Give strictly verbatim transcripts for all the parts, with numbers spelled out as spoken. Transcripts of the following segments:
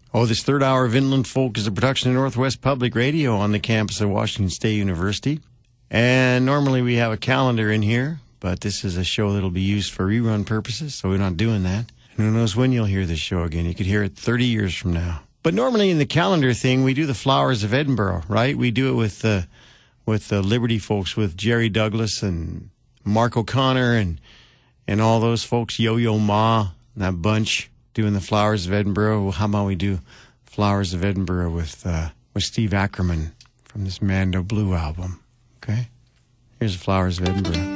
Oh, this third hour of Inland Folk is a production of Northwest Public Radio on the campus of Washington State University. And normally we have a calendar in here, but this is a show that'll be used for rerun purposes, so we're not doing that. And who knows when you'll hear this show again. You could hear it thirty years from now. But normally in the calendar thing, we do the Flowers of Edinburgh, right? We do it with the, with the Liberty folks, with Jerry Douglas and Mark O'Connor and, and all those folks, Yo-Yo Ma, and that bunch. Doing the Flowers of Edinburgh. Well, how about we do Flowers of Edinburgh with uh, with Steve Ackerman from this Mando Blue album? Okay, here's the Flowers of Edinburgh.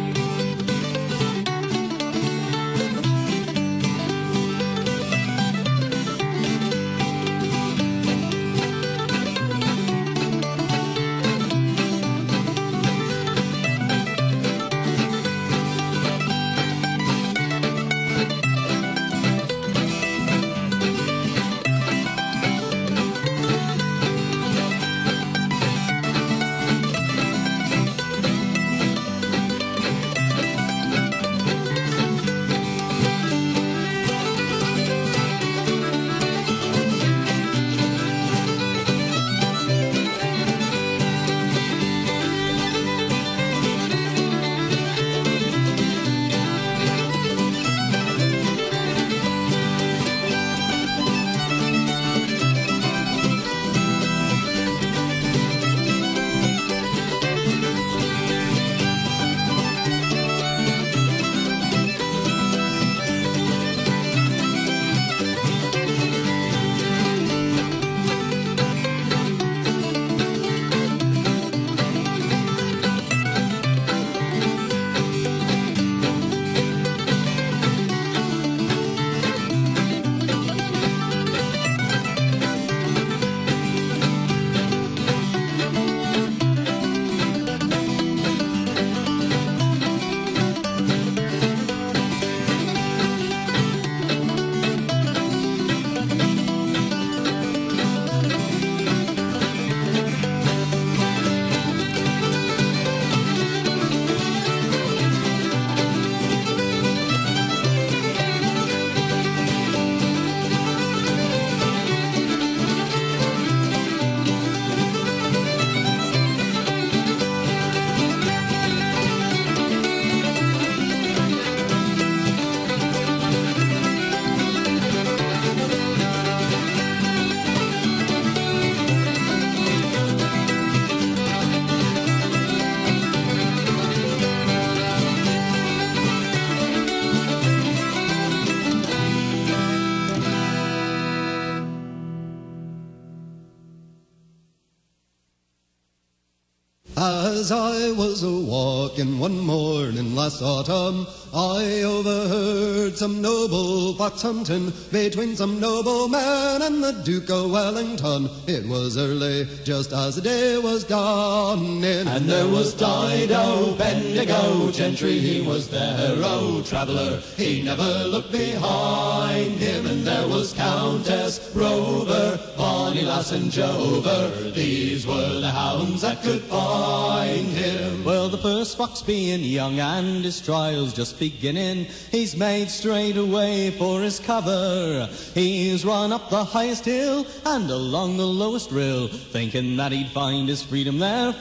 As I was a-walking one morning last autumn, I overheard some noble fox hunting between some nobleman and the Duke of Wellington. It was early, just as the day was dawning, and there was Dido, Bendigo, Gentry, he was there, oh traveller, he never looked behind him. And there was Countess Rover, Bonnie Lass and Jover, these were the hounds that could find him. Well, the first fox being young and his trials just beginning, he's made straight away for his cover. He's run up the highest hill and along the lowest rill, thinking that he'd find his freedom there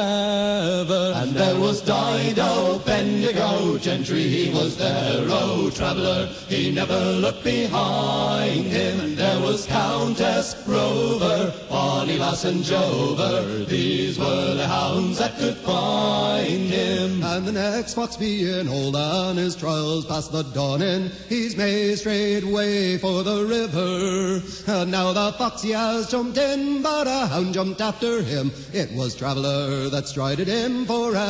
forever. And there was Dido, Bendigo, Gentry, he was there, oh traveller, he never looked behind him. And there was Countess Rover, Bonnie Lass and Jover, these were the hounds that could find him. And the next fox being old and his trials past the dawning, he's made straight way for the river. And now the fox he has jumped in, but a hound jumped after him. It was Traveller that strided him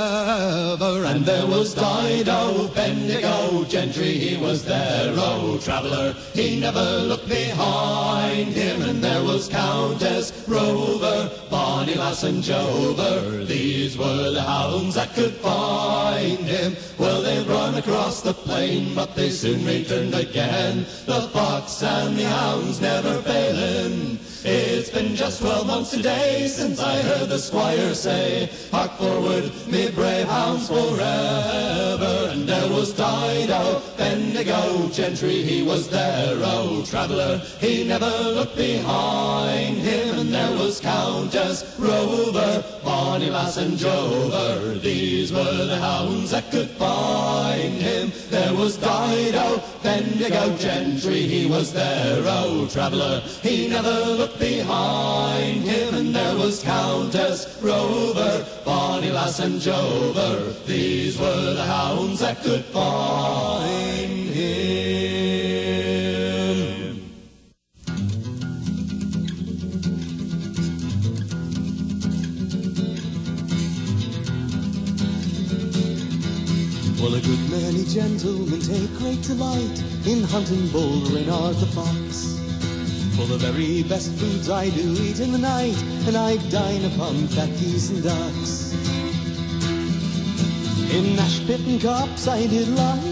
forever. And there was Dido, Bendigo, Gentry, he was there, oh traveller, he never looked behind him. And there was Countess Rover, Bonnie Lass and Jover, these were the hounds that could find him. Well, they run across the plain, but they soon returned again, the fox and the hounds never failing. Is It's been just twelve months today since I heard the squire say, hark forward, me brave hounds forever. And there was Dido, Bendigo gentry, he was there, oh traveller, he never looked behind him. And there was Countess Rover, Bonny Lass and Jover, these were the hounds that could find him. There was Dido, Bendigo gentry, he was there, oh traveller, he never looked behind him. And there was Countess Rover, Bonny Lass and Jover, these were the hounds that could find him. Well, a good many gentlemen take great delight in hunting Bull Reynard the fox. For the very best foods I do eat in the night, and I dine upon fat geese and ducks. In Ashpit and Copse I did lie,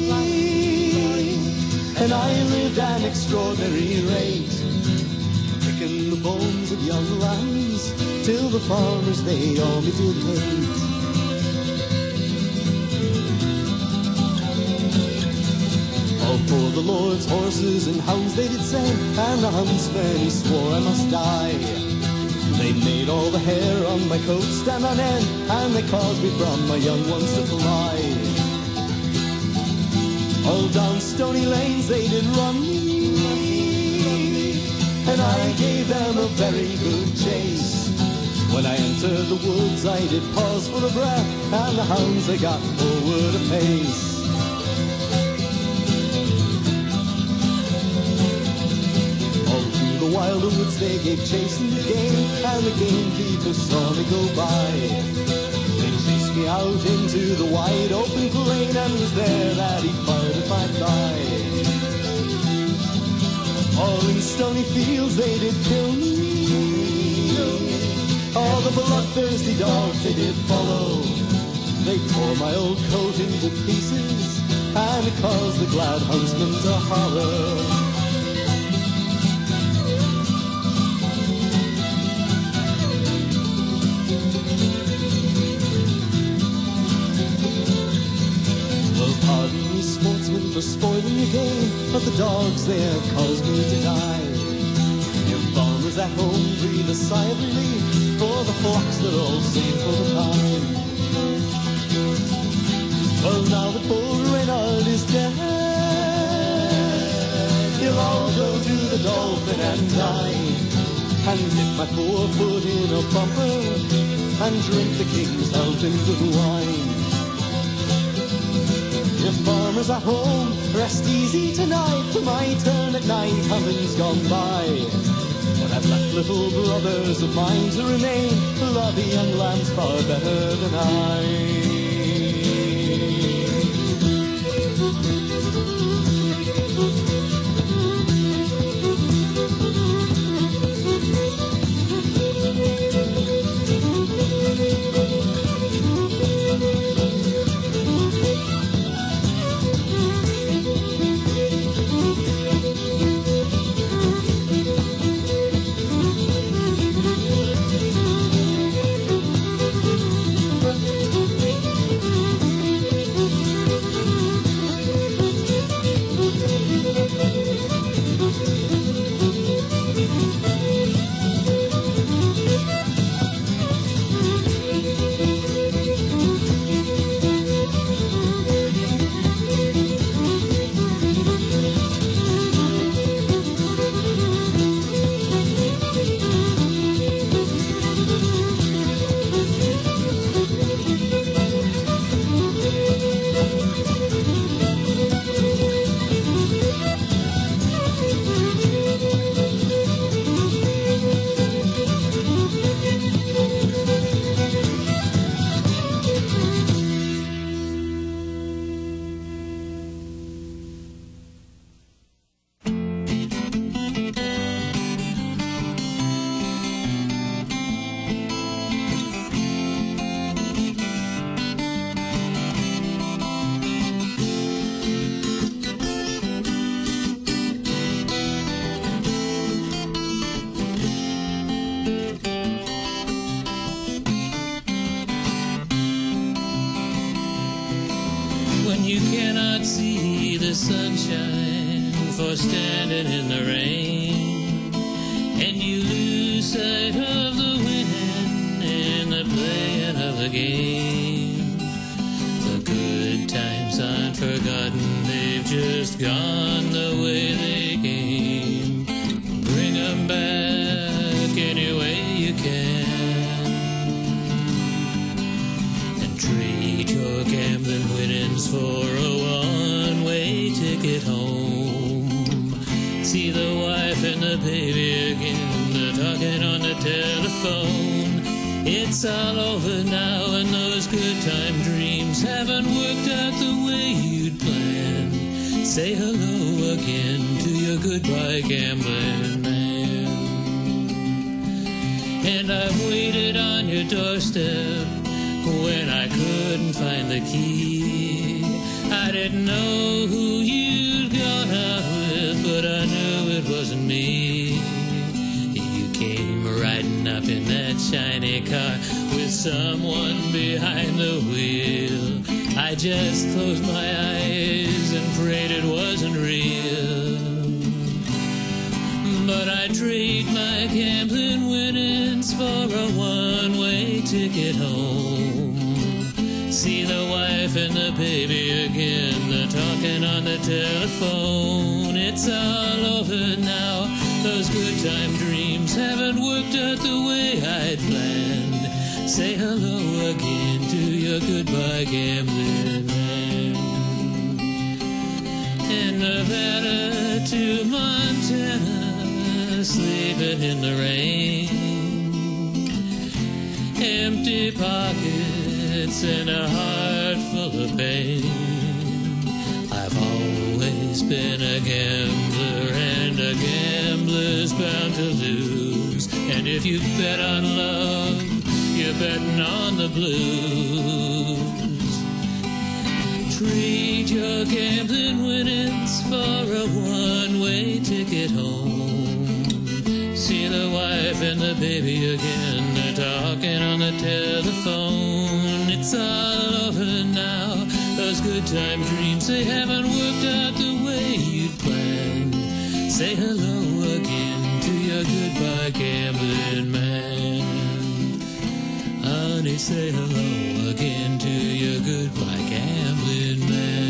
and I lived an extraordinary rate, picking the bones of young lambs, till the farmers they all me did hate. All for the Lord's horses and hounds they did send, and the huntsman he swore I must die. They made all the hair on my coat stand on end, and they caused me from my young ones to fly. All down stony lanes they did run me, and I gave them a very good chase. When I entered the woods I did pause for the breath, and the hounds they got forward apace. The wilder woods they gave chase in the game, and the gamekeeper saw me go by. They chased me out into the wide open plain, and was there that he fired at my thigh. All in stony fields they did kill me, all the bloodthirsty dogs they did follow. They tore my old coat into pieces, and it caused the glad huntsman to holler. For spoiling your game, but the dogs there caused me to die. Your farmers at home breathe a sigh of relief, for the flocks they're all safe for the time. Well, now that Bull Reynard is dead, you'll all go to the Dolphin and dine, and dip my poor foot in a bumper, and drink the king's health in good wine. Your farmers at home, rest easy tonight, for my turn at night hunting's gone by. But I've left little brothers of mine to remain, who love the young lambs far better than I. not see the sunshine for standing in the rain, and you lose sight of the winning and the playing of the game. The good times aren't forgotten, they've just gone the way they came. Bring 'em back any way you can, and trade your gambling winnings for a one-way ticket home. See the wife and the baby again, they're talking on the telephone. It's all over now, and those good time dreams haven't worked out the way you'd planned. Say hello again to your goodbye gambling man. And I've waited on your doorstep when I couldn't find the key. I didn't know who you'd gone out with, but I knew it wasn't me. You came riding up in that shiny car with someone behind the wheel. I just closed my eyes and prayed it wasn't real. But I trade my gambling winnings for a one-way ticket home. See the wife and the baby again, they're talking on the telephone. It's all over now, those good time dreams haven't worked out the way I'd planned. Say hello again to your goodbye gambling man. In Nevada to Montana, sleeping in the rain, empty pockets and a heart full of pain. I've always been a gambler, and a gambler's bound to lose. And if you bet on love, you're betting on the blues. Trade your gambling winnings for a one-way ticket home. See the wife and the baby again, they're talking on the telephone. It's all over now, those good time dreams, they haven't worked out the way you'd planned. Say hello again to your goodbye gambling man. Honey, say hello again to your goodbye gambling man.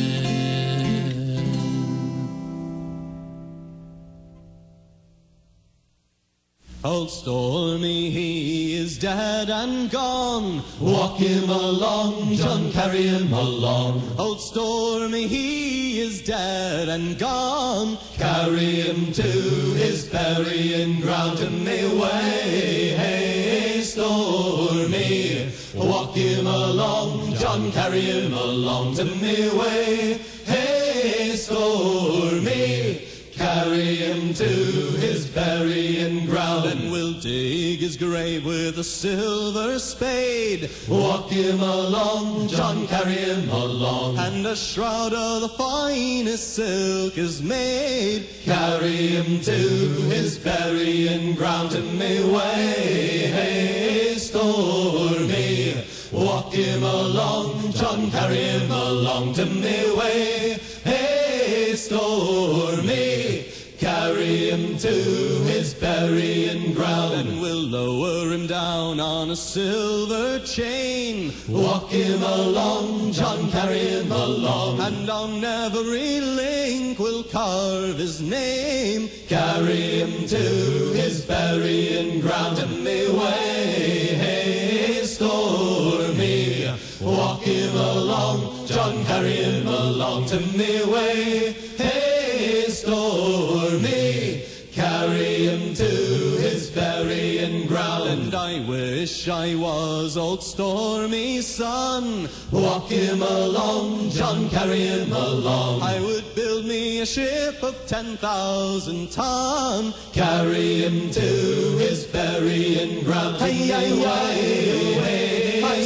Old Stormy, he is dead and gone. Walk him along, John, carry him along. Old Stormy, he is dead and gone. Carry him to his burying ground to me way. Hey, Stormy, walk him along, John, carry him along to me way. Hey, Stormy, carry him to his burying ground. Then we'll dig his grave with a silver spade. Walk him along, John, carry him along. And a shroud of the finest silk is made. Carry him to his burying ground to me way. Hey, Stormy, walk him along, John, carry him along to me way. Hey, Stormy, carry him to his burying ground. Then we'll lower him down on a silver chain. Walk him along, John, carry him along. And on every link we'll carve his name. Carry him to his burying ground to me way. Hey, Stormy, walk him along, John, carry him along to me way. Hey, Stormy, carry him to his burying ground. And I wish I was old Stormy's son. Walk him along, John, carry him along. I would build me a ship of ten thousand ton. Carry him to his burying ground. Hey, hey, hey, hey,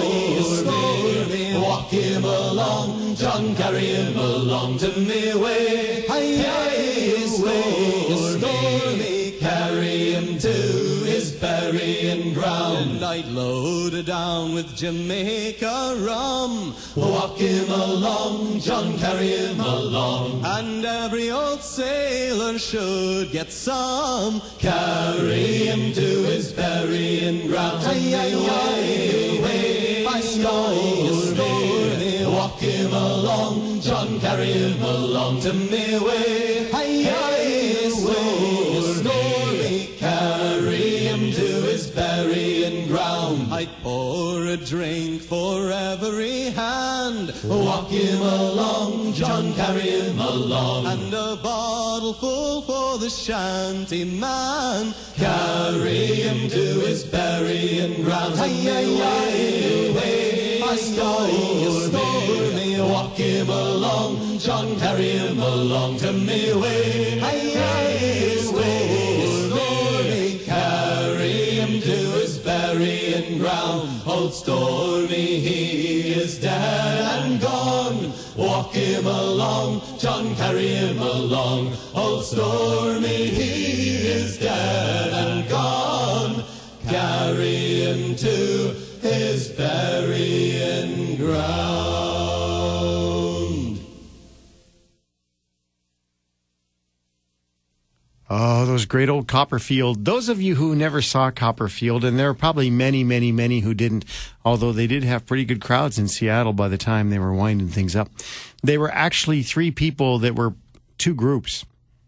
Stormy, walk him along, John, carry him along to me way. Hey, hey, Stormy, carry him to his burying ground. And I'd load it down with Jamaica rum. Walk him along, John, carry him along. And every old sailor should get some. Carry him to his burying ground. Aye, aye, aye, away, aye, stormy. Walk him along, John, carry him along to me way. Aye, aye, stormy. Carry him to his burying ground. I'd pour a drink for every hand. Walk him along, John, carry him along. And a bottle full for the shanty man. Carry him to his burying ground. Aye, aye, aye, away, stormy. Walk him along, John, carry him along to me way. Aye, aye, stormy. Carry him to his burying ground. Old Stormy, he is dead and gone. Walk him along, John, carry him along. Old Stormy, he is dead and gone. Carry him to his burying ground. Oh, those great old Copperfield. Those of you who never saw Copperfield, and there are probably many, many, many who didn't, although they did have pretty good crowds in Seattle by the time they were winding things up. They were actually three people that were two groups.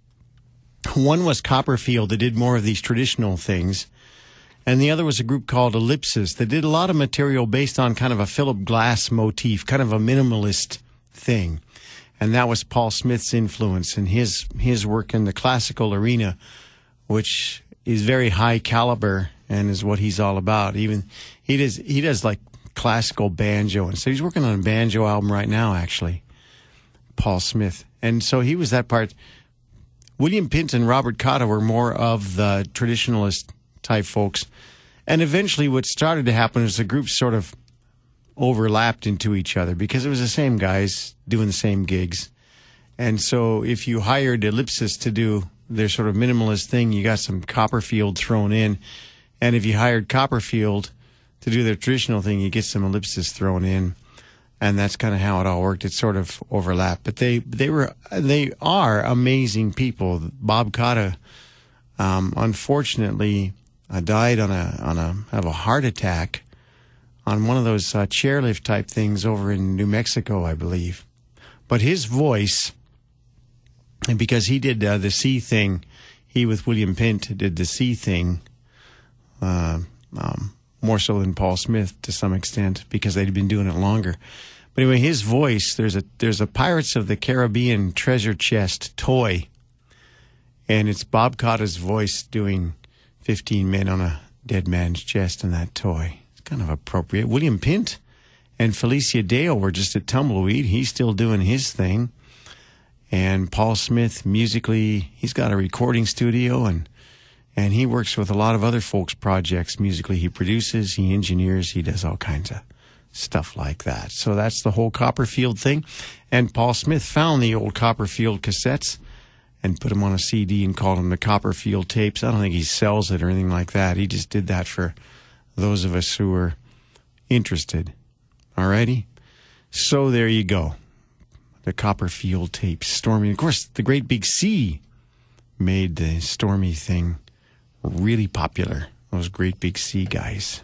One was Copperfield that did more of these traditional things, and the other was a group called Ellipsis that did a lot of material based on kind of a Philip Glass motif, kind of a minimalist thing. And that was Paul Smith's influence and his his work in the classical arena, which is very high caliber and is what he's all about. Even he does he does like classical banjo, and so he's working on a banjo album right now, actually, Paul Smith. And so he was that part. William Pint and Robert Cotta were more of the traditionalist type folks, and eventually what started to happen is the groups sort of overlapped into each other because it was the same guys doing the same gigs. And so if you hired Ellipsis to do their sort of minimalist thing, you got some Copperfield thrown in. And if you hired Copperfield to do their traditional thing, you get some Ellipsis thrown in. And that's kind of how it all worked. It sort of overlapped. But they, they were, they are amazing people. Bob Cotta, um, unfortunately, uh, died on a, on a, of a heart attack on one of those uh, chairlift type things over in New Mexico, I believe. But his voice, and because he did uh, the Sea thing, he with William Pint did the Sea thing, uh, um, more so than Paul Smith to some extent, because they'd been doing it longer. But anyway, his voice, there's a there's a Pirates of the Caribbean treasure chest toy, and it's Bob Cotta's voice doing fifteen men on a dead man's chest in that toy. Kind of appropriate. William Pint and Felicia Dale were just at Tumbleweed. He's still doing his thing. And Paul Smith, musically, he's got a recording studio, and and he works with a lot of other folks' projects. Musically, he produces, he engineers, he does all kinds of stuff like that. So that's the whole Copperfield thing. And Paul Smith found the old Copperfield cassettes and put them on a C D and called them the Copperfield tapes. I don't think he sells it or anything like that. He just did that for those of us who were interested. Alrighty? So there you go. The Copperfield tapes. Stormy. Of course, the Great Big Sea made the Stormy thing really popular. Those Great Big Sea guys.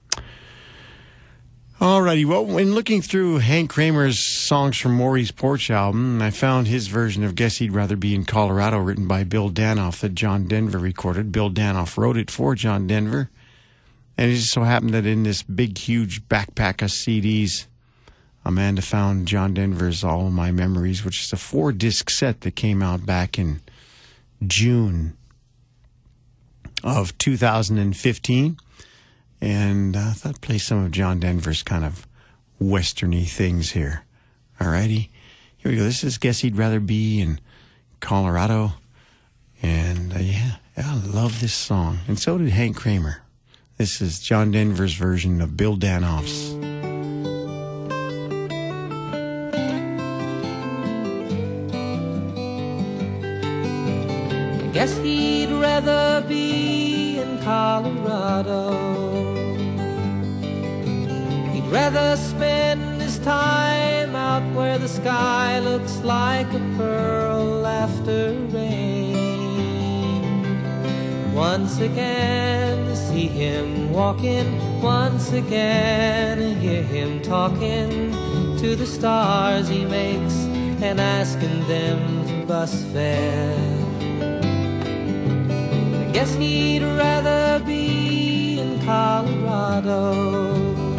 Alrighty. Well, when looking through Hank Kramer's Songs from Maury's Porch album, I found his version of Guess He'd Rather Be in Colorado, written by Bill Danoff, that John Denver recorded. Bill Danoff wrote it for John Denver. And it just so happened that in this big, huge backpack of C Ds, Amanda found John Denver's All My Memories, which is a four-disc set that came out back in June of two thousand fifteen. And I thought I'd play some of John Denver's kind of westerny things here. Alrighty. Here we go. This is Guess He'd Rather Be in Colorado. And uh, yeah, I love this song. And so did Hank Kramer. This is John Denver's version of Bill Danoff's. Guess he'd rather be in Colorado rather spend his time out where the sky looks like a pearl after rain. Once again to see him walking, once again to hear him talking to the stars he makes and asking them for bus fare. I guess he'd rather be in Colorado.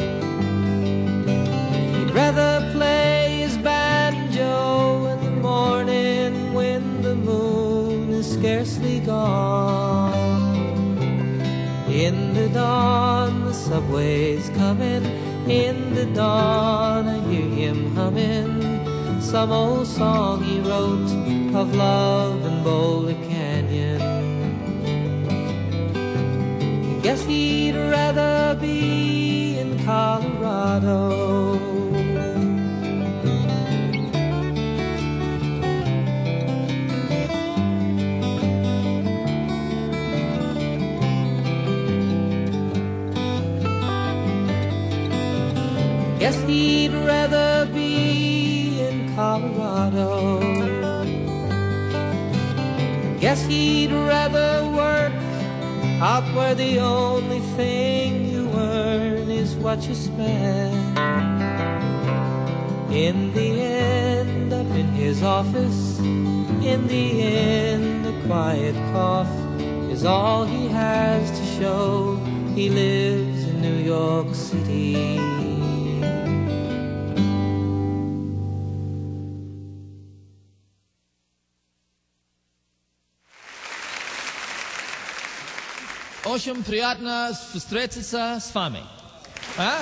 He'd rather play his banjo in the morning when the moon is scarcely gone. In the dawn the subway's coming, in the dawn I hear him humming some old song he wrote of love in Boulder Canyon. I guess he'd rather be in Colorado. Guess he'd rather be in Colorado. Guess he'd rather work out where the only thing you earn is what you spend. In the end, up in his office, in the end, a quiet cough is all he has to show he lives in New York City. Очень приятно встретиться с вами. Huh?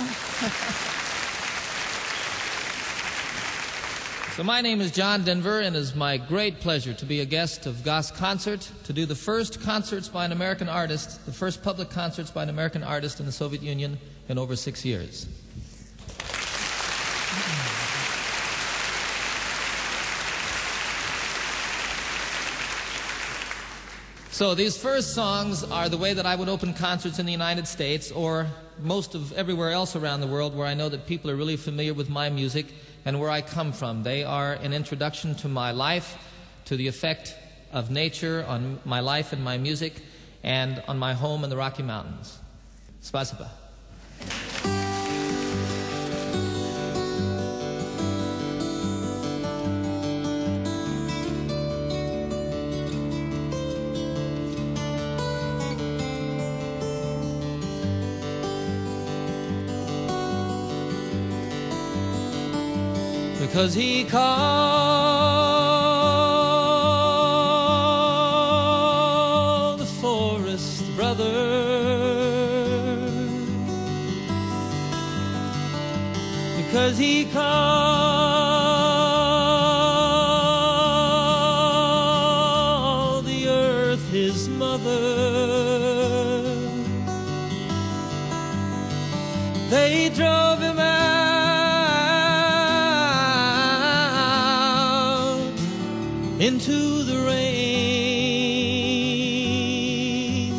So my name is John Denver, and it is my great pleasure to be a guest of Goss Concert, to do the first concerts by an American artist, the first public concerts by an American artist in the Soviet Union in over six years. So these first songs are the way that I would open concerts in the United States or most of everywhere else around the world where I know that people are really familiar with my music and where I come from. They are an introduction to my life, to the effect of nature on my life and my music, and on my home in the Rocky Mountains. Spasiba. Because he called the forest brother, because he called the earth his mother. They drove him out into the rain.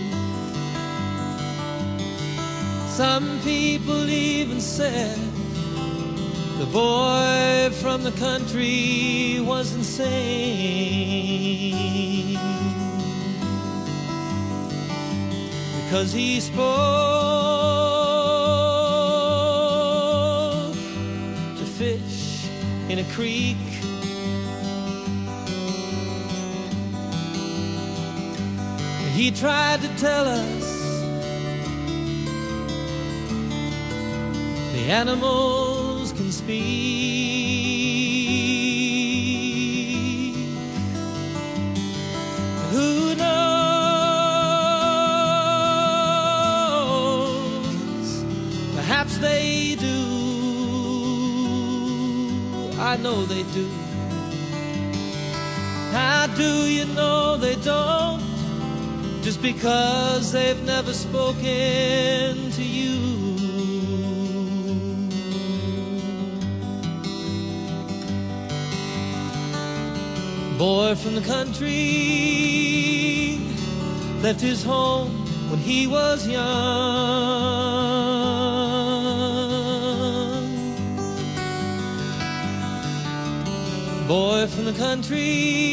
Some people even said the boy from the country was insane, because he spoke to fish in a creek. He tried to tell us the animals can speak. Who knows? Perhaps they do. I know they do. How do you know they don't? Just because they've never spoken to you. Boy from the country left his home when he was young. boy from the country.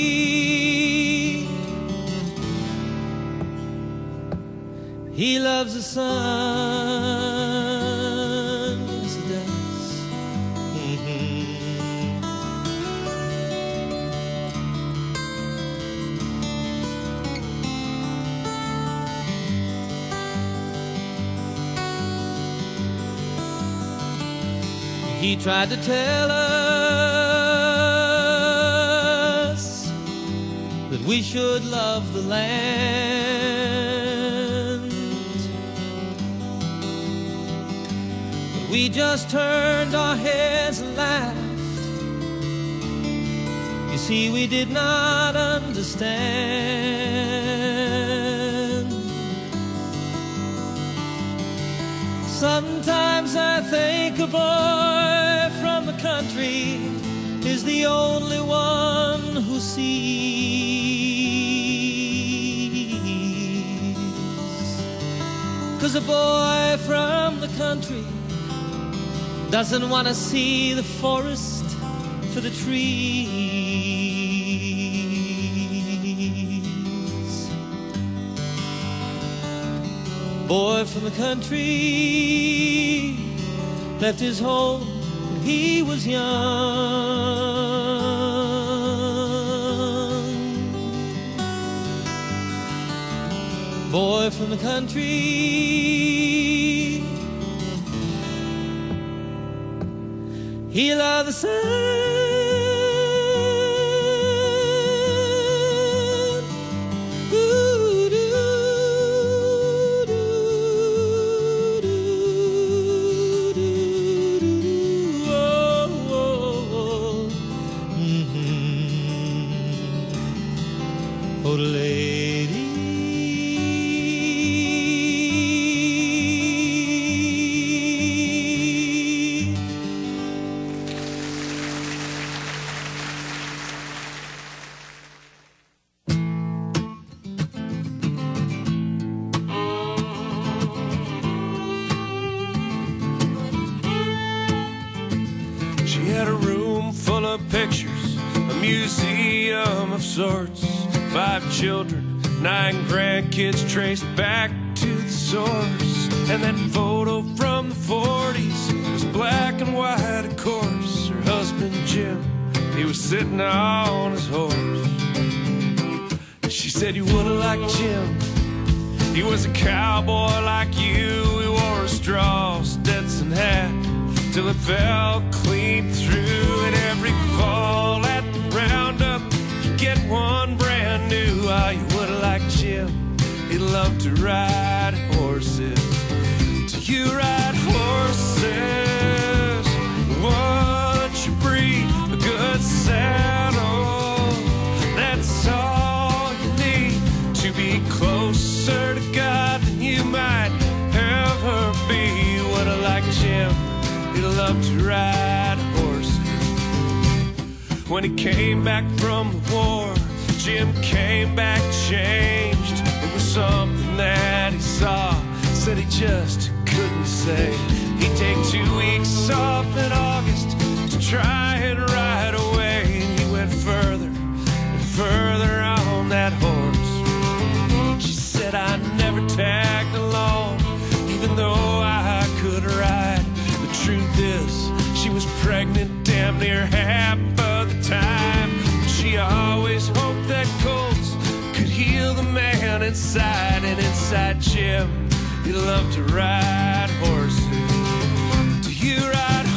He loves the sun, yes he does. Mm-hmm. He tried to tell us that we should love the land, but we just turned our heads and laughed. You see, we did not understand. Sometimes I think a boy from the country is the only one who sees. 'Cause a boy from the country doesn't want to see the forest for the trees. Boy from the country left his home when he was young. Boy from the country, he loved the sun. Sorts. Five children, nine grandkids traced back to the source. And that photo from the forties was black and white, of course. Her husband Jim, he was sitting on his horse. She said, you would've liked Jim. He was a cowboy like you. He wore a straw Stetson hat till it fell clean through. And every fall at the roundup, get one brand new. Ah, you would've liked Jim. He loved to ride horses. Do you ride horses? What's your breed? A good saddle. That's all you need to be closer to God than you might ever be. You would've liked Jim. He loved to ride horses. When he came back from the war, Jim came back changed. It was something that he saw, said he just couldn't say. He'd take two weeks off in August to try and ride away. And he went further and further on that horse. She said, I never tagged along, even though I could ride. The truth is, she was pregnant damn near half of the time. She always hoped that colts could heal the man inside. And inside Jim, he loved to ride horses. Do you ride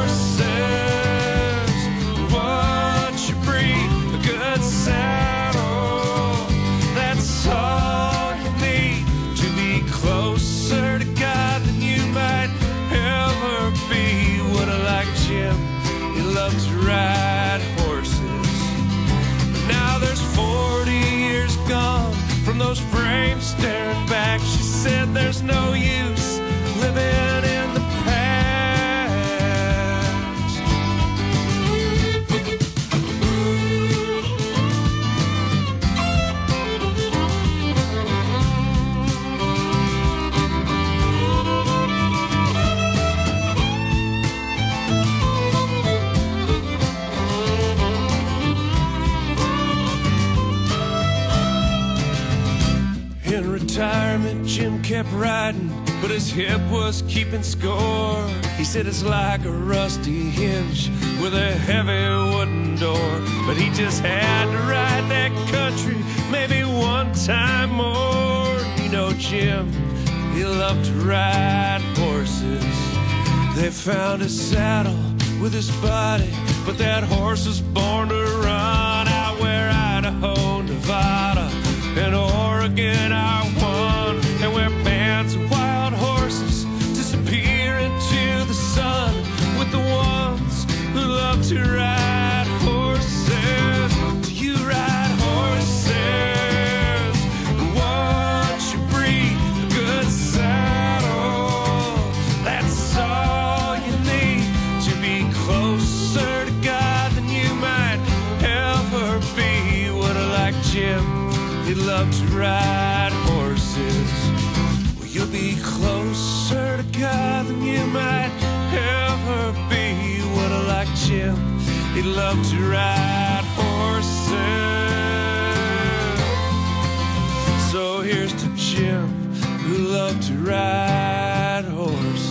horses? What's your breed? A good saddle. That's all you need to be closer to God than you might ever be. Would've liked Jim. He loved to ride horses. But now there's forty years gone from those frames staring back. She said there's no use living in the past. retirement, Jim kept riding, but his hip was keeping score. He said it's like a rusty hinge with a heavy wooden door, but he just had to ride that country maybe one time more. You know Jim, he loved to ride horses. They found his saddle with his body, but that horse was born to run. Out where Idaho, Nevada, and Oregon I won, and where bands of wild horses disappear into the sun with the ones who love to ride horses. Do you ride horses? Once you breed a good saddle, that's all you need to be closer to God than you might ever be. What I like Jim, he loved to ride horses. Well, you'll be closer to God than you might ever be. What I like Jim, he loved to ride horses. So here's to Jim, who loved to ride horses.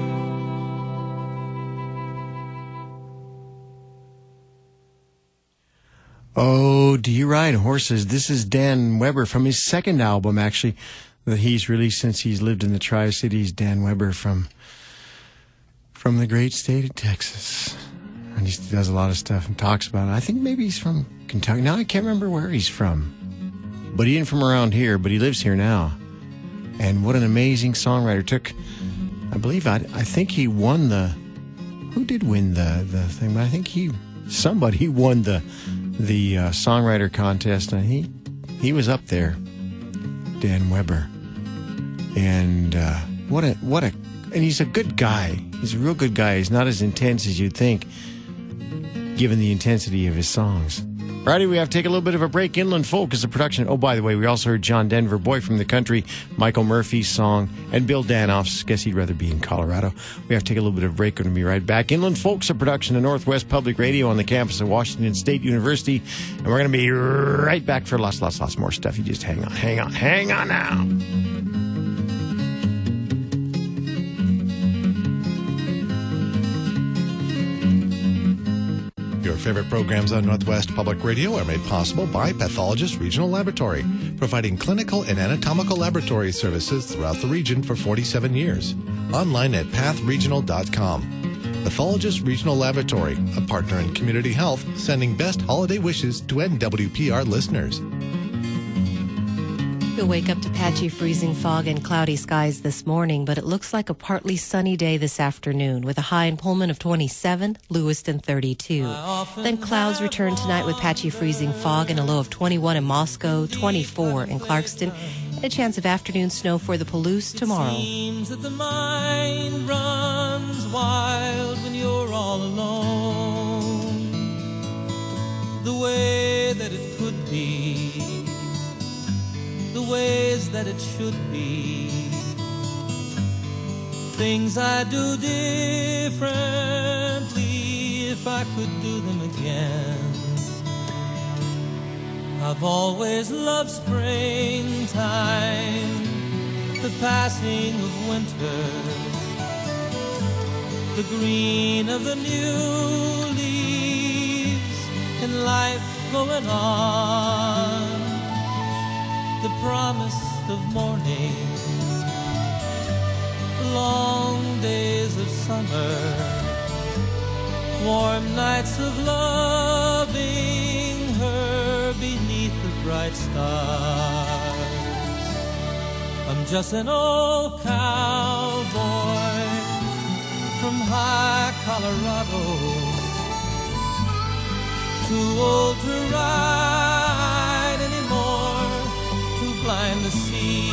Oh, do you ride horses? This is Dan Weber from his second album, actually, that he's released since he's lived in the Tri-Cities. Dan Weber from from the great state of Texas. And he does a lot of stuff and talks about it. I think maybe he's from Kentucky. Now I can't remember where he's from. But he ain't from around here, but he lives here now. And what an amazing songwriter. Took, I believe, I, I think he won the, who did win the, the thing? But I think he, somebody won the, the uh, songwriter contest, and he he was up there, Dan Weber, and uh, what a what a and he's a good guy. He's a real good guy. He's not as intense as you'd think, given the intensity of his songs. Righty, we have to take a little bit of a break. Inland Folk is a production. Oh, by the way, we also heard John Denver, Boy from the Country, Michael Murphy's song, and Bill Danoff's Guess He'd Rather Be in Colorado. We have to take a little bit of a break. We're going to be right back. Inland Folk's a production of Northwest Public Radio on the campus of Washington State University. And we're going to be right back for lots, lots, lots more stuff. You just hang on, hang on, hang on now. Your favorite programs on Northwest Public Radio are made possible by Pathologist Regional Laboratory, providing clinical and anatomical laboratory services throughout the region for forty-seven years. Online at path regional dot com. Pathologist Regional Laboratory, a partner in community health, sending best holiday wishes to N W P R listeners. You'll wake up to patchy freezing fog and cloudy skies this morning, but it looks like a partly sunny day this afternoon with a high in Pullman of twenty-seven, Lewiston thirty-two. Then clouds return tonight with patchy freezing fog and a low of twenty-one in Moscow, twenty-four in Clarkston, and a chance of afternoon snow for the Palouse tomorrow. It seems that the mind runs wild when you're all alone. The way that it could be, the ways that it should be, things I do differently if I could do them again. I've always loved springtime, the passing of winter, the green of the new leaves, and life going on, the promise of morning, long days of summer, warm nights of loving her beneath the bright stars. I'm just an old cowboy from high Colorado, too old to ride anymore, too blind to see.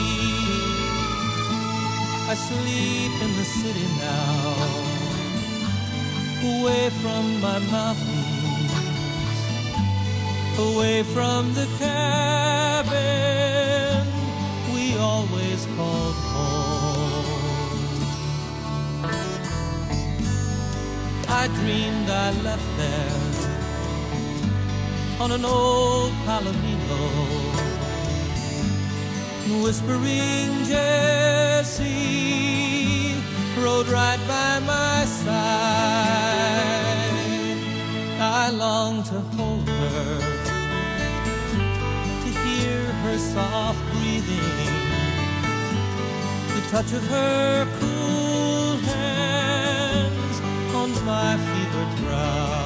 I sleep in the city now, away from my mountains, away from the cabin we always called home. I dreamed I left there on an old Palomino, Whispering Jessie rode right by my side. I long to hold her, to hear her soft breathing, the touch of her cool hands on my fevered brow.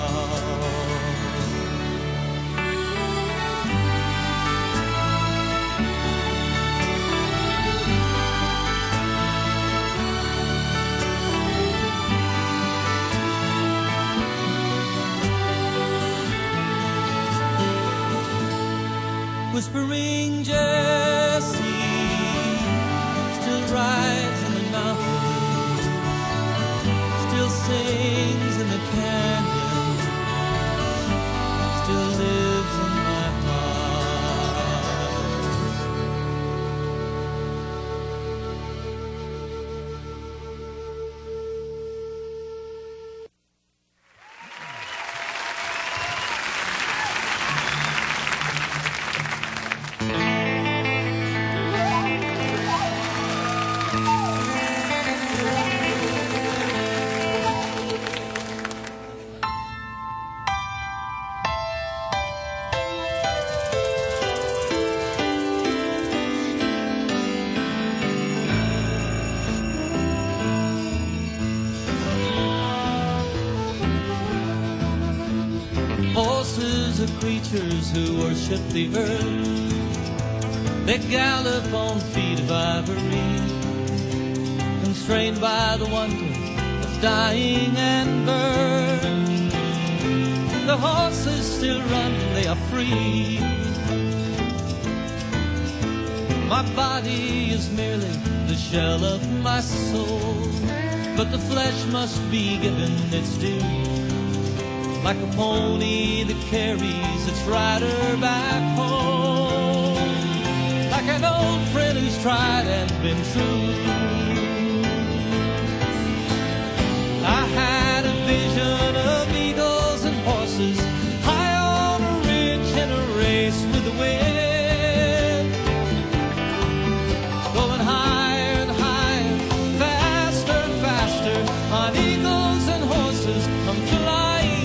Whispering Jessie still rides in the mountains, still sings in the canyon, still lives in my Horses are creatures who worship the earth. They gallop on feet of ivory, constrained by the wonder of dying and birth. The horses still run, they are free. My body is merely the shell of my soul, but the flesh must be given its due. Like a pony that carries its rider back home, like an old friend who's tried and been true. I had a vision of eagles and horses high on a ridge in a race with the wind, going higher and higher, faster and faster. On eagles and horses I'm flying.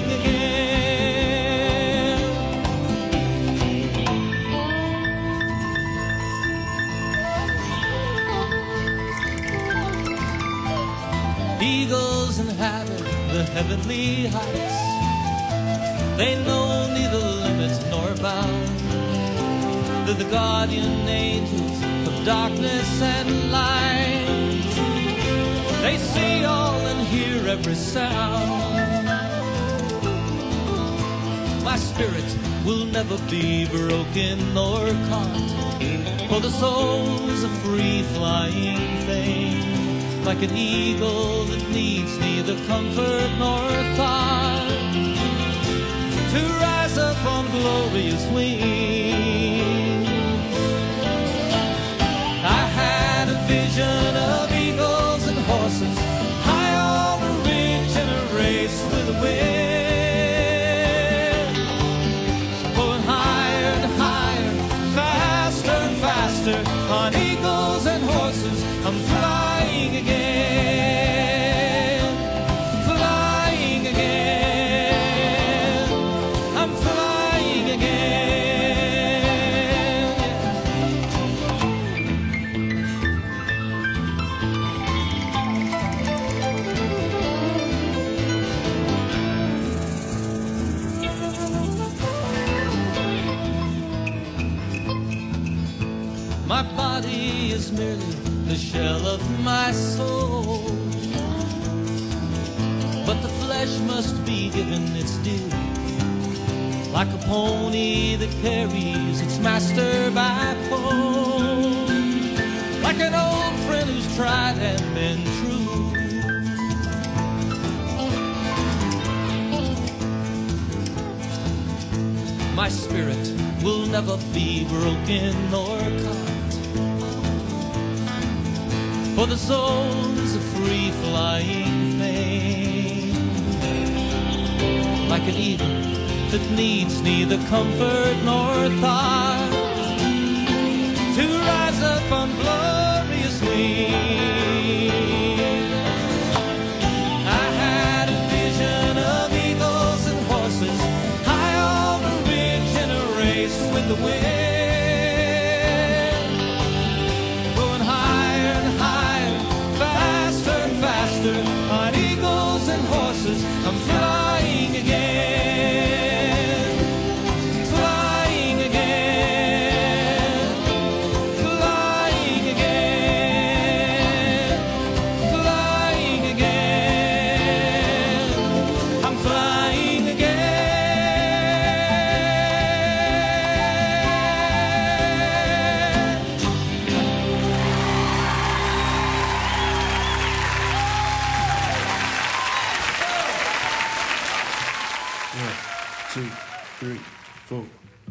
Eagles inhabit the heavenly heights. They know neither limits nor bounds. They're the guardian angels of darkness and light. They see all and hear every sound. My spirit will never be broken nor caught, for the soul's a free flying thing, like an eagle that needs neither comfort nor thought, to rise up on glorious wings. I had a vision of eagles and horses high on a ridge in a race with the wind, going higher and higher, faster and faster. On eagles and horses I'm flying again, flying again, I'm flying again. My body is merely the shell of my soul, but the flesh must be given its due. Like a pony that carries its master back home, like an old friend who's tried and been true. My spirit will never be broken nor caught, for the soul is a free flying thing, like an eagle that needs neither comfort nor thought, to rise up on glorious wings. I had a vision of eagles and horses high on the ridge in a race with the wind. On eagles and horses, I'm flying again, flying again, flying again, flying again, I'm flying again. Two, three, four.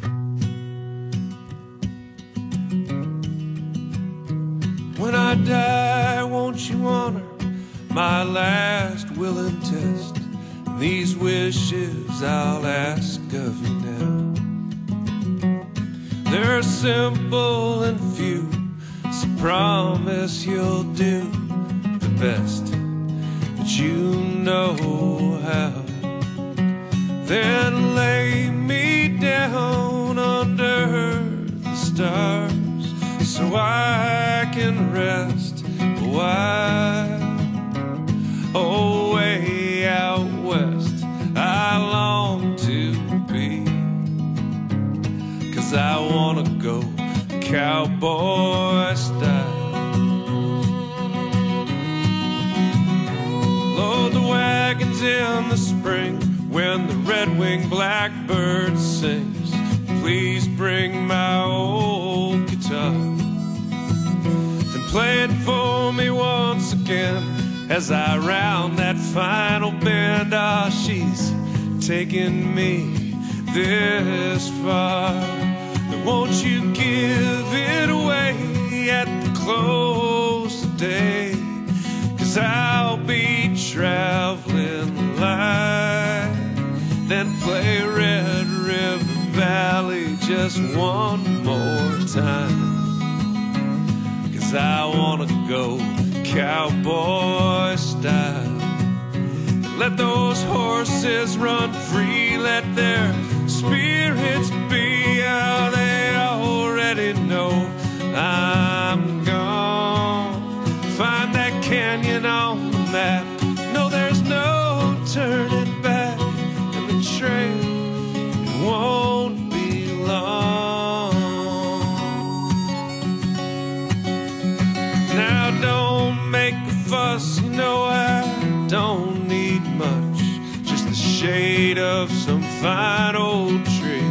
When I die, won't you honor my last will and test? These wishes I'll ask of you now. They're simple and few, so promise you'll do the best that you know how. Then lay me down under the stars so I can rest a while. Oh, way out west I long to be, 'cause I wanna go cowboy style. Load the wagons in the spring when the red-winged blackbird sings. Please bring my old guitar and play it for me once again as I round that final bend. Ah, she's taking me this far. Then won't you give it away at the close of day? 'Cause I'll be traveling light. Then play Red River Valley just one more time, 'cause I wanna go cowboy style. Let those horses run free, let their spirits be. Oh, they already know I'm gone. Find that canyon on the map. No, there's no turning back. Train, it won't be long. Now don't make a fuss, you know I don't need much, just the shade of some fine old tree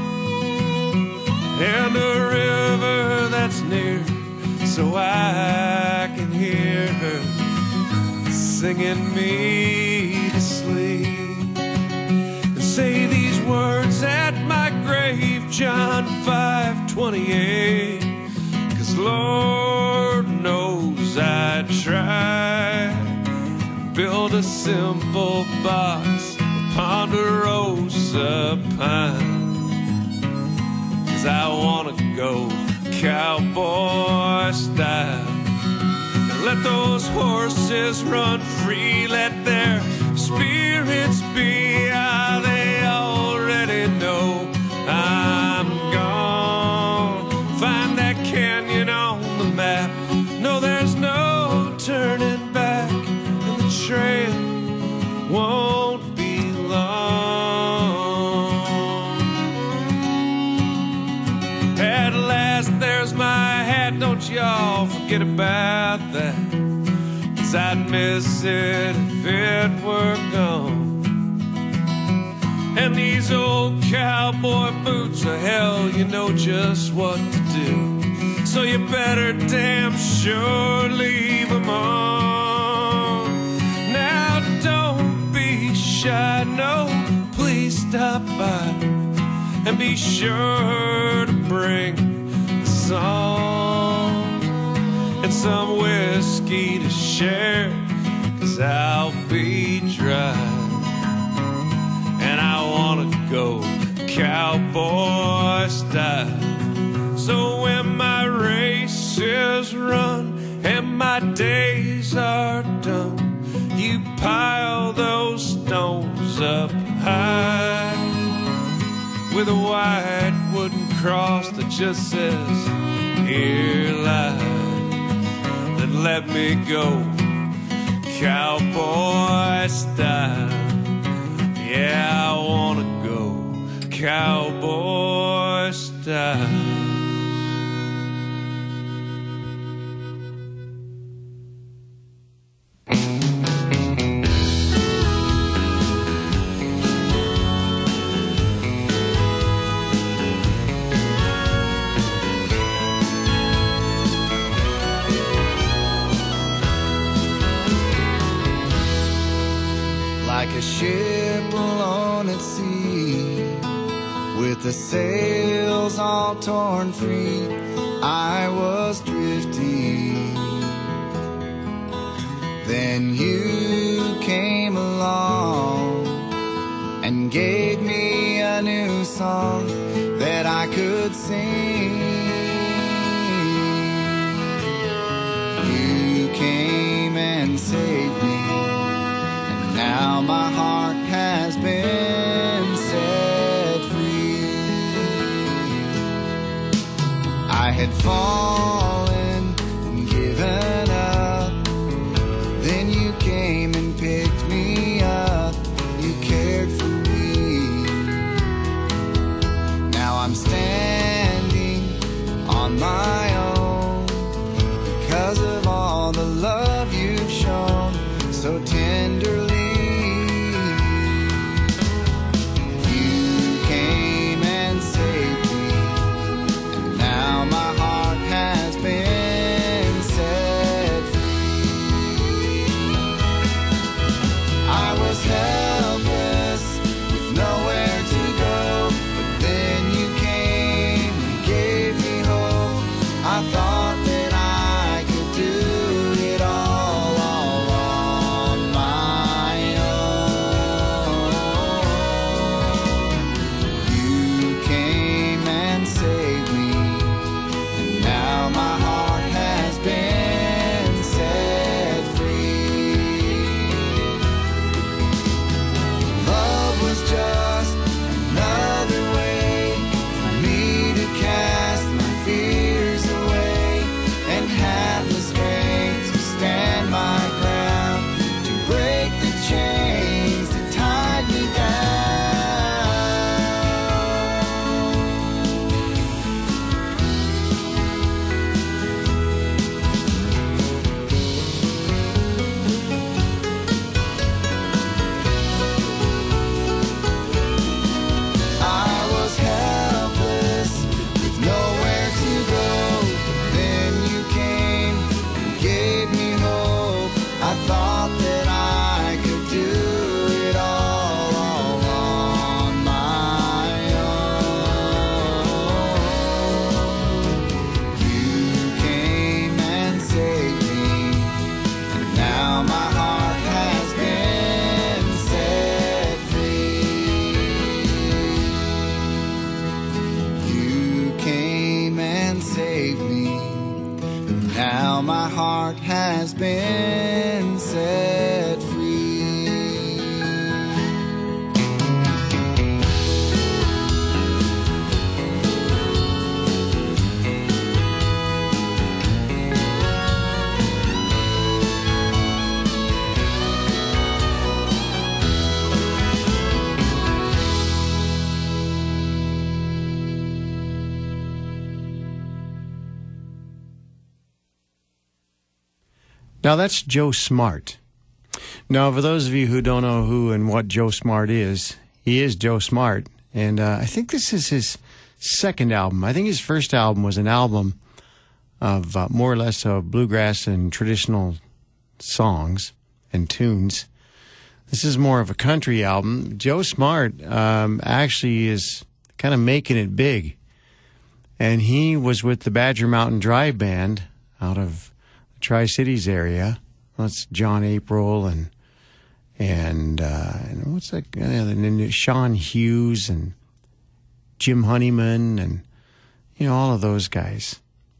and a river that's near, so I can hear her singing me to sleep. Say these words at my grave, John five twenty-eight, 'cause Lord knows I tried. Build a simple box of Ponderosa pine, 'cause I wanna go cowboy style. Let those horses run free, let their spirits be. Ah, they already know I'm gone. Find that canyon on the map. No, there's no turning back, and the trail won't be long. At last, there's my hat. Don't y'all forget about that, 'cause I'd miss it if it were gone. And these old cowboy boots, oh hell, you know just what to do. So you better damn sure leave them on. Now don't be shy, no, please stop by and be sure to bring the song and some whiskey to share, 'cause I'll be dry. And I wanna go cowboy style. So when my races run and my days are done, you pile those stones up high with a white wooden cross that just says, here lies, then let me go, cowboy style. Yeah, I wanna go cowboy style. Like a ship alone at sea, with the sails all torn free, I was drifting. Then you came along and gave me a new song that I could sing. You came and saved me. Now my heart has been set free. I had fallen and given up. Then you came and picked me up. You cared for me. Now I'm standing on my own because of all the love you've shown so tenderly. Been set free. Now, that's Joe Smart. Now, for those of you who don't know who and what Joe Smart is, he is Joe Smart. And uh, I think this is his second album. I think his first album was an album of uh, more or less of bluegrass and traditional songs and tunes. This is more of a country album. Joe Smart um, actually is kind of making it big. And he was with the Badger Mountain Drive Band out of Tri-Cities area. That's John April and and, uh, and what's that? Uh, and Sean Hughes and Jim Honeyman and you know all of those guys.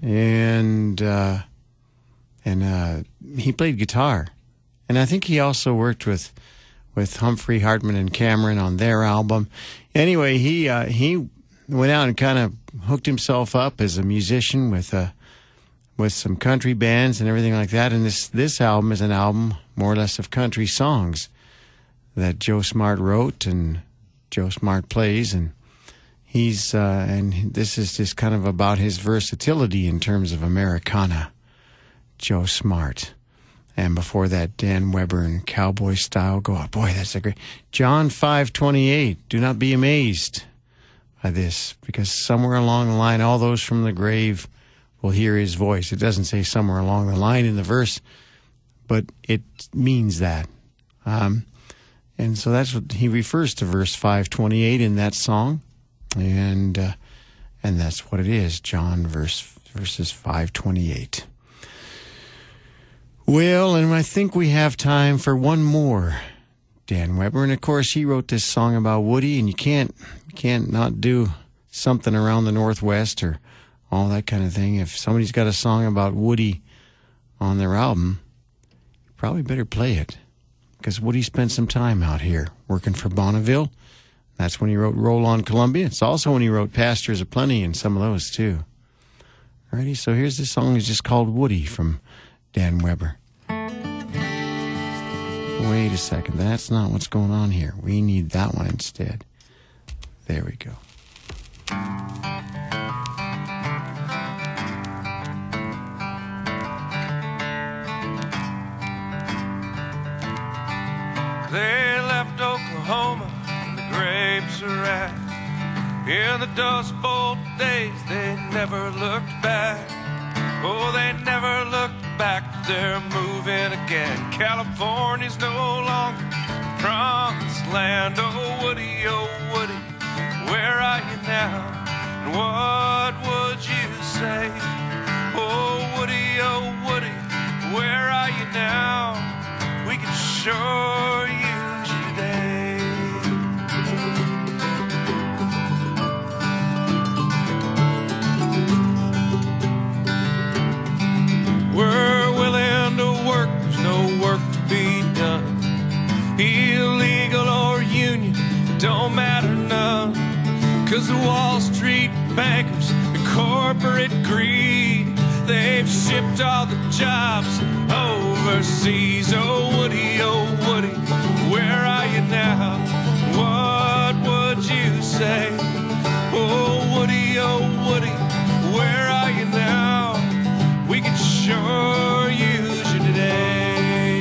and uh, and uh, he played guitar, and I think he also worked with with Humphrey Hartman and Cameron on their album. Anyway, he uh, he went out and kind of hooked himself up as a musician with uh, with some country bands and everything like that. And this this album is an album more or less of country songs that Joe Smart wrote and Joe Smart plays, and he's uh, and this is just kind of about his versatility in terms of Americana. Joe Smart. And before that, Dan Weber and Cowboy Style Go Out. Boy, that's a great... John five twenty-eight. Do not be amazed by this, because somewhere along the line, all those from the grave will hear his voice. It doesn't say somewhere along the line in the verse, but it means that. Um, and so that's what he refers to, verse five twenty-eight in that song. And uh, and that's what it is, John verse verses five twenty-eight. Well, and I think we have time for one more Dan Weber. And, of course, he wrote this song about Woody, and you can't, you can't not do something around the Northwest or all that kind of thing. If somebody's got a song about Woody on their album, you probably better play it, because Woody spent some time out here working for Bonneville. That's when he wrote Roll on Columbia. It's also when he wrote Pastures of Plenty and some of those, too. Alrighty, so here's this song. It's just called Woody from Dan Weber. Wait a second. That's not what's going on here. We need that one instead. There we go. They left Oklahoma and the grapes are ripe. In the Dust Bowl days, they never looked back. Oh, they never looked back, they're moving again. California's no longer promised land. Oh, Woody, oh, Woody, where are you now? And what would you say? Oh, Woody, oh, Woody, where are you now? We can sure use you today. We're willing to work, there's no work to be done. Illegal or union, it don't matter none. Cause the Wall Street bankers, the corporate greed, they've shipped all the jobs overseas. Oh, Woody, oh, Woody, where are you now? What would you say? Oh, Woody, oh, Woody, where are you now? We could sure use you today.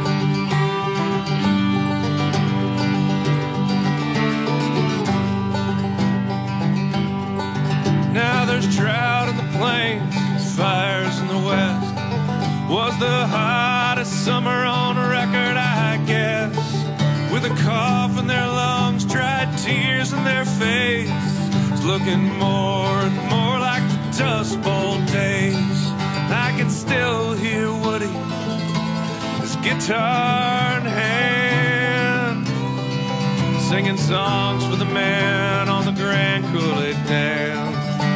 Now there's drought in the plains, fires in the west. Was the hottest summer on record, I guess. With a cough in their lungs, dried tears in their face. It's looking more and more like the Dust Bowl days. I can still hear Woody, his guitar in hand, singing songs for the men on the Grand Coulee Dam.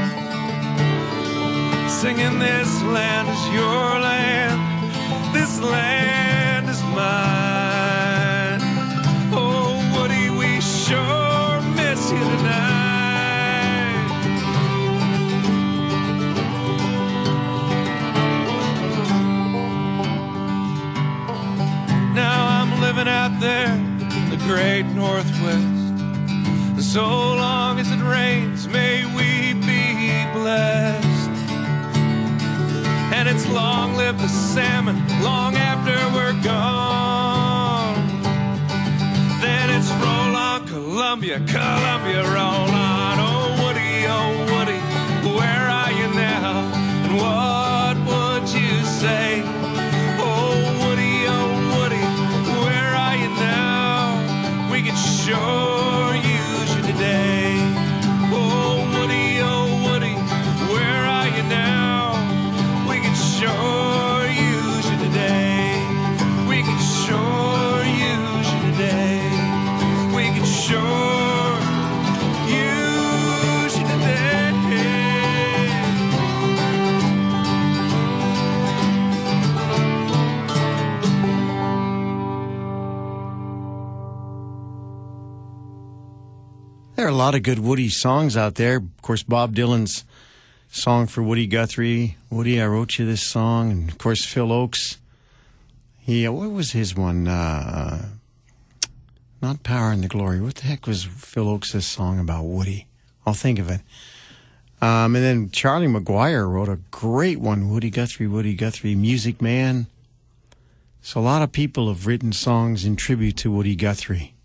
Singing, this land is your land, this land is mine. Oh, Woody, we sure miss you tonight. Living out there in the great Northwest. So long as it rains, may we be blessed. And it's long live the salmon, long after we're gone. Then it's roll on Columbia, Columbia, roll on. Oh, Woody, oh, Woody, where are you now? And what would you say? Oh, Woody, oh, Woody, where are you now? We could sure use you today. Oh, Woody, oh, Woody, where are you now? We could sure use you today. We could sure use you today. We could sure use you today. There are a lot of good Woody songs out there. Of course, Bob Dylan's song for Woody Guthrie. Woody, I wrote you this song. And, of course, Phil Oakes. He, what was his one? Uh, not Power and the Glory. What the heck was Phil Oakes' song about Woody? I'll think of it. Um, and then Charlie Maguire wrote a great one, Woody Guthrie, Woody Guthrie, Music Man. So a lot of people have written songs in tribute to Woody Guthrie.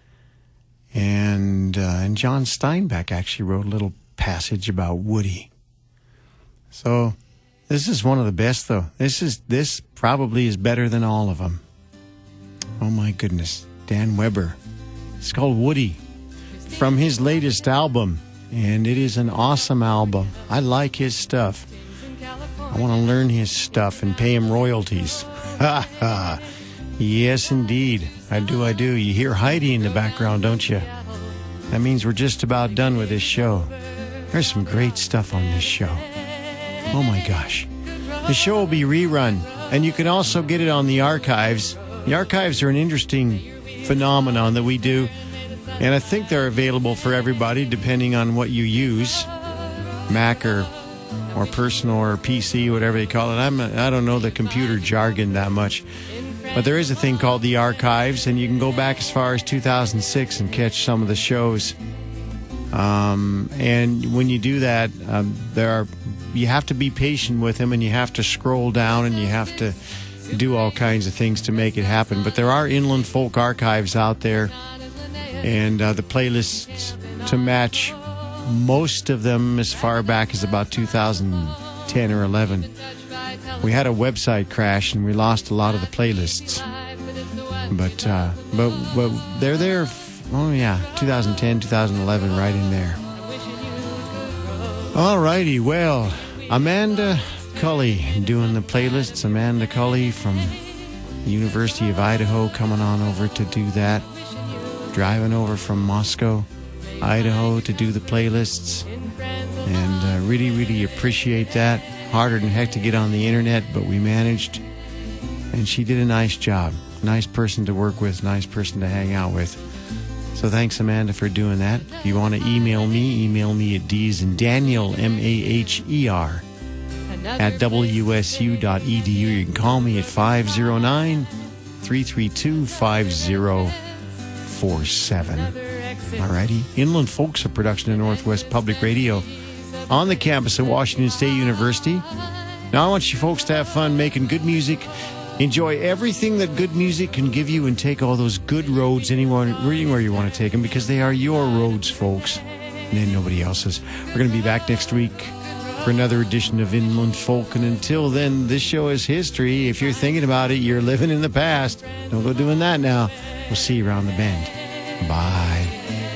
And, uh, and John Steinbeck actually wrote a little passage about Woody. So this is one of the best, though. This is this probably is better than all of them. Oh, my goodness. Dan Weber. It's called Woody from his latest album. And it is an awesome album. I like his stuff. I want to learn his stuff and pay him royalties. Ha ha. Yes, indeed. I do, I do. You hear Heidi in the background, don't you? That means we're just about done with this show. There's some great stuff on this show. Oh, my gosh. The show will be rerun, and you can also get it on the archives. The archives are an interesting phenomenon that we do. And I think they're available for everybody, depending on what you use, Mac or or personal or P C, whatever they call it. I'm I don't know the computer jargon that much, but there is a thing called the archives, and you can go back as far as two thousand six and catch some of the shows. Um, and when you do that, um, there are you have to be patient with them, and you have to scroll down, and you have to do all kinds of things to make it happen. But there are Inland Folk archives out there. And uh, the playlists to match most of them as far back as about two thousand ten or eleven. We had a website crash and we lost a lot of the playlists. But uh, but, but they're there, oh yeah, two thousand ten, two thousand eleven, right in there. All righty, well, Amanda Cully doing the playlists. Amanda Cully from the University of Idaho coming on over to do that. Driving over from Moscow, Idaho to do the playlists. And uh, really, really appreciate that. Harder than heck to get on the internet, but we managed. And she did a nice job. Nice person to work with, nice person to hang out with. So thanks, Amanda, for doing that. If you want to email me, email me at D's and Daniel, M A H E R, at W S U dot E D U. You can call me at five oh nine, three three two, five oh four seven. Alrighty. Inland Folk's a production of Northwest Public Radio on the campus of Washington State University. Now I want you folks to have fun making good music. Enjoy everything that good music can give you and take all those good roads anywhere, anywhere you want to take them, because they are your roads, folks, and then nobody else's. We're going to be back next week for another edition of Inland Folk, and until then, this show is history. If you're thinking about it, you're living in the past. Don't go doing that now. We'll see you around the bend. Bye.